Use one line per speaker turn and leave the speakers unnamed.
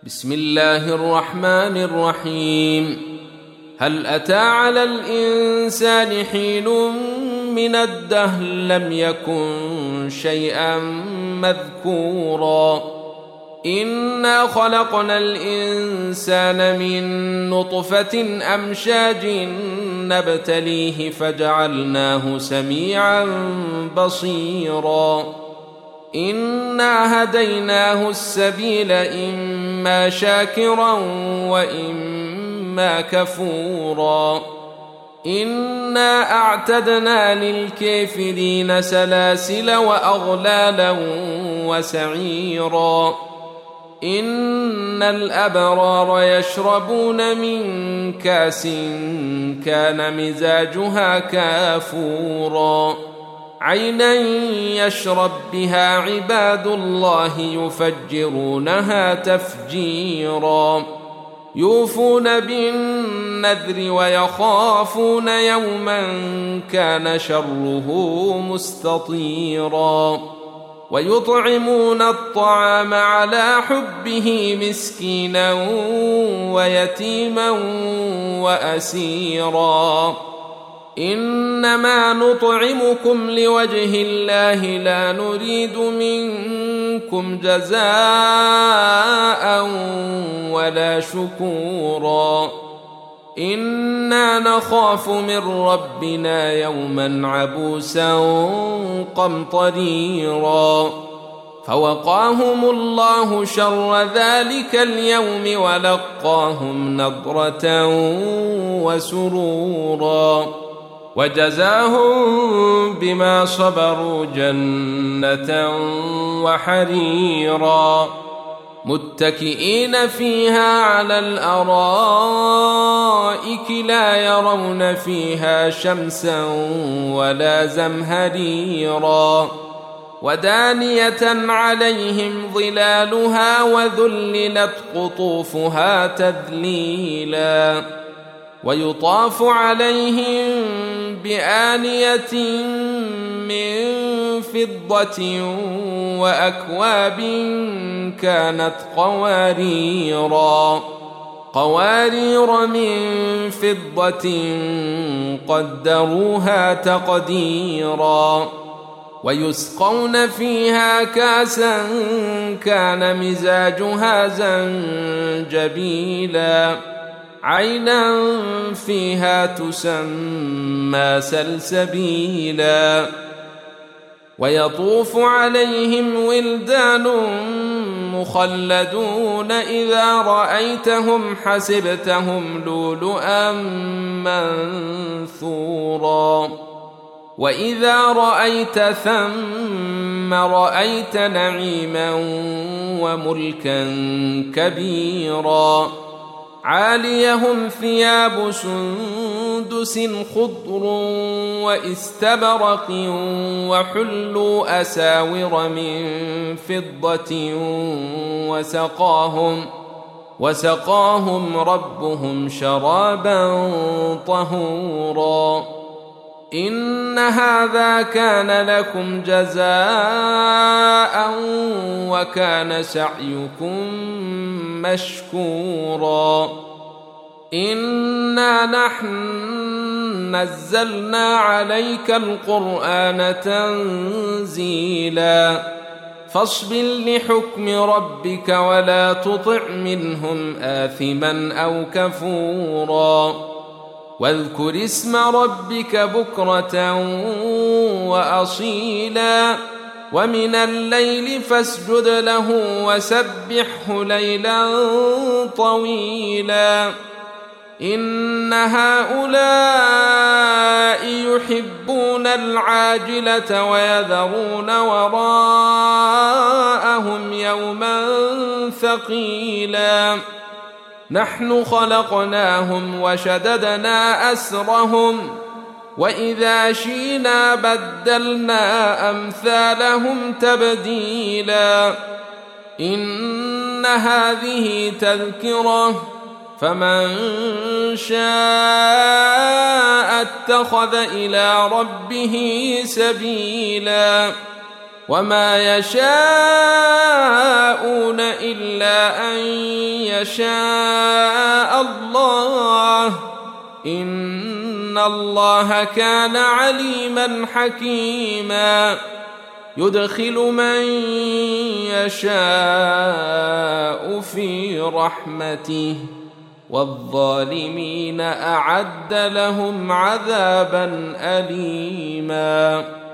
بسم الله الرحمن الرحيم. هل أتى على الإنسان حين من الدهر لم يكن شيئا مذكورا إنا خلقنا الإنسان من نطفة أمشاج نبتليه فجعلناه سميعا بصيرا إنا هديناه السبيل إما شاكرا وإما كفورا إنا أعتدنا للكافرين سلاسل وأغلالا وسعيرا إن الأبرار يشربون من كاس كان مزاجها كافورا عينا يشرب بها عباد الله يفجرونها تفجيرا يوفون بالنذر ويخافون يوما كان شره مستطيرا ويطعمون الطعام على حبه مسكينا ويتيما وأسيرا إنما نطعمكم لوجه الله لا نريد منكم جزاء ولا شكورا إنا نخاف من ربنا يوما عبوسا قمطريرا فوقاهم الله شر ذلك اليوم ولقاهم نضرة وسرورا وجزاهم بما صبروا جنة وحريرا متكئين فيها على الأرائك لا يرون فيها شمسا ولا زمهريرا ودانية عليهم ظلالها وذللت قطوفها تذليلا ويطاف عليهم بآنية من فضة وأكواب كانت قوارير من فضة قدروها تقديرا ويسقون فيها كاسا كان مزاجها زنجبيلا عينا فيها تسمى سلسبيلا ويطوف عليهم ولدان مخلدون إذا رأيتهم حسبتهم لؤلؤا منثورا وإذا رأيت ثم رأيت نعيما وملكا كبيرا عاليهم ثياب سندس خضر واستبرق وحلوا أساور من فضة وسقاهم ربهم شرابا طهورا إن هذا كان لكم جزاء وكان سعيكم مشكورا إنا نحن نزلنا عليك القرآن تنزيلا فاصبر لحكم ربك ولا تطع منهم آثما أو كفورا واذكر اسم ربك بكرة وأصيلا ومن الليل فاسجد له وسبحه ليلا طويلا إن هؤلاء يحبون العاجلة ويذرون وراءهم يوما ثقيلا نحن خلقناهم وشددنا أسرهم وإذا شئنا بدلنا أمثالهم تبديلا إن هذه تذكرة فمن شاء اتخذ إلى ربه سبيلا وما يشاءون إلا أن يشاء الله، إن الله كان عليما حكيما. يدخل من يشاء في رحمته، والظالمين أعد لهم عذابا أليما.